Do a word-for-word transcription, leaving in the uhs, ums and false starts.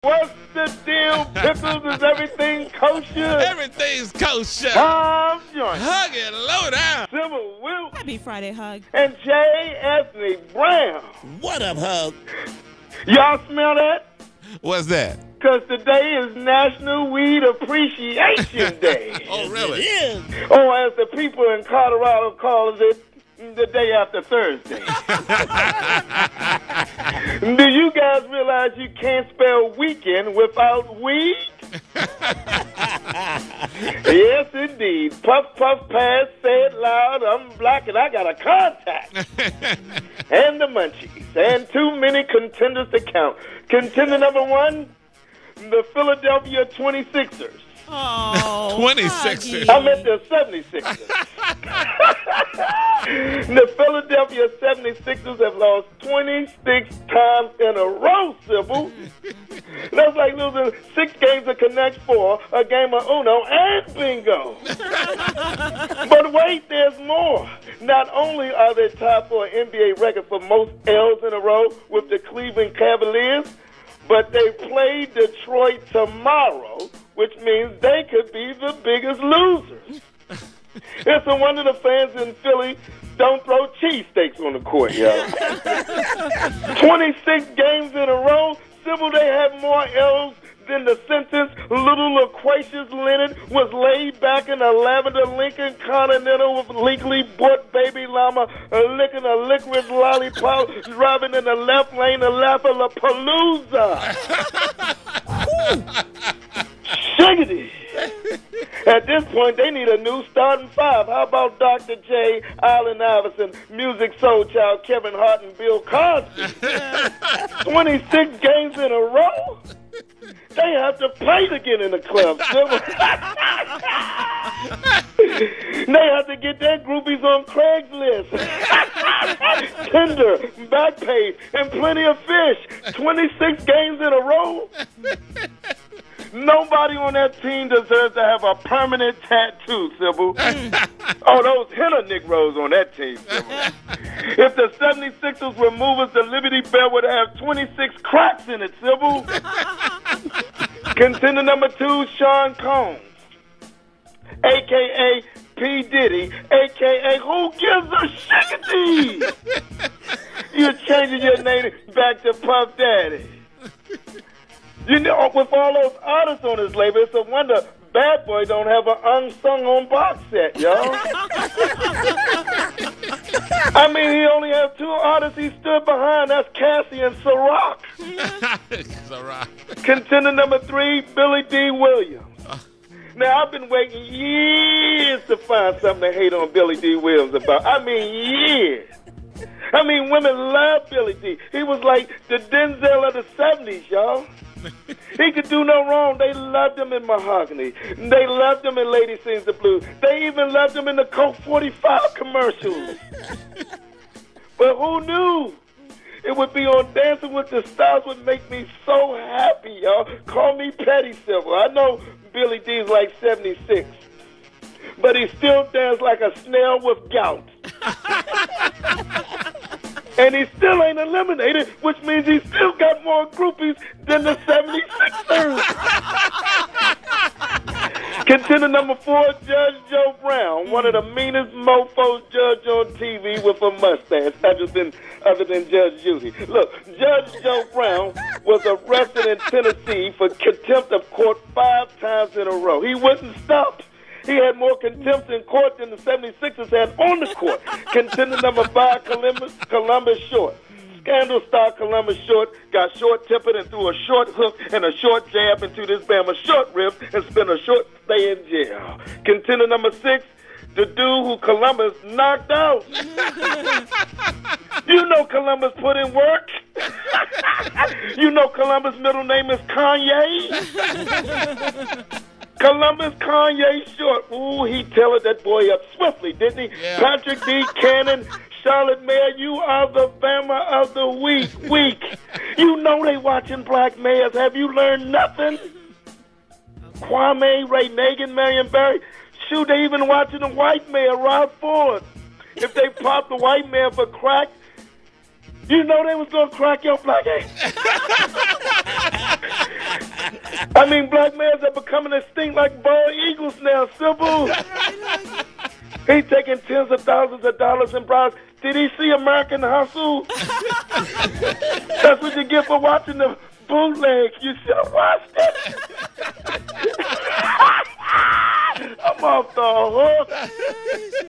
What's the deal, Pickles? Is everything kosher? Everything's kosher. Tom Joint. Hug it low down. Civil Will. Happy Friday, Hug. And J. Anthony Brown. What up, Hug? Y'all smell that? What's that? Because today is National Weed Appreciation Day. Oh, really? It is. Or as the people in Colorado calls it, the day after Thursday. Do you guys realize you can't spell weekend without weed? Yes, indeed. Puff, puff, pass, say it loud. I'm black and I got a contact. And the munchies. And too many contenders to count. Contender number one, the Philadelphia twenty-sixers. Oh, twenty-sixers. I meant the seventy-sixers. The Philadelphia seventy-sixers have lost twenty-six times in a row, Sybil. That's like losing six games of Connect Four, a game of Uno, and bingo. But wait, there's more. Not only are they tied for an N B A record for most L's in a row with the Cleveland Cavaliers, but they play Detroit tomorrow, which means they could be the biggest losers. It's a wonder the fans in Philly don't throw cheesesteaks on the court, yo. twenty-six games in a row, Sybil, they have more L's than the sentence little loquacious Leonard was laid back in a lavender Lincoln Continental with legally bought baby llama uh, licking a licorice lollipop, driving in the left lane of Lapalapalooza. Shiggity. At this point, they need a new starting five. How about Doctor J, Allen Iverson, Music Soul Child, Kevin Hart, and Bill Cosby? twenty-six games in a row? They have to play again in the club. They have to get their groupies on Craigslist, Tinder, Backpage, and Plenty of Fish. twenty-six games in a row? Nobody on that team deserves to have a permanent tattoo, Sybil. Oh, those henna Negroes on that team, Sybil. If the seventy-sixers were movers, the Liberty Bell would have twenty-six cracks in it, Sybil. Contender number two, Sean Combs, a k a. P. Diddy, a k a. Who gives a shiggity? You're changing your name back to Puff Daddy. You know, with all those artists on his label, it's a wonder Bad Boy don't have an unsung on box set, yo. I mean, he only has two artists he stood behind. That's Cassie and Ciroc. Ciroc. Contender number three, Billy D. Williams. Now, I've been waiting years to find something to hate on Billy D. Williams about. I mean, years. I mean, women love Billy D. He was like the Denzel of the seventies, y'all. He could do no wrong. They loved him in Mahogany. They loved him in Lady Sings the Blues. They even loved him in the Coke forty-five commercials. But who knew? It would be on Dancing with the Stars would make me so happy, y'all. Call me Petty Silver. I know Billy D's like seventy-six, but he still dances like a snail with gout. And he still ain't eliminated, which means he still got more groupies than the seventy-sixers. Contender number four, Judge Joe Brown, one of the meanest mofos judge on T V with a mustache, other than, other than Judge Judy. Look, Judge Joe Brown was arrested in Tennessee for contempt of court five times in a row. He wouldn't stop. He had more contempt in court than the seventy-sixers had on the court. Contender number five, Columbus, Columbus Short. Scandal star Columbus Short got short-tempered and threw a short hook and a short jab into this Bama short rib and spent a short stay in jail. Contender number six, the dude who Columbus knocked out. You know Columbus put in work. You know Columbus' middle name is Kanye. Columbus Kanye Short. Ooh, he tailed that boy up swiftly, didn't he? Yeah. Patrick D. Cannon, Charlotte Mayer, you are the Bama of the week. Week. You know they watching black mayors. Have you learned nothing? Kwame, Ray Nagin, Marion Barry. Shoot, they even watching the white mayor, Rob Ford. If they popped the white man for crack, you know they was going to crack your black ass. I mean, black males are becoming extinct like bald eagles now, Sybil. He taking tens of thousands of dollars in bribes. Did he see American Hustle? That's what you get for watching the bootleg. You should have watched it. I'm off the hook.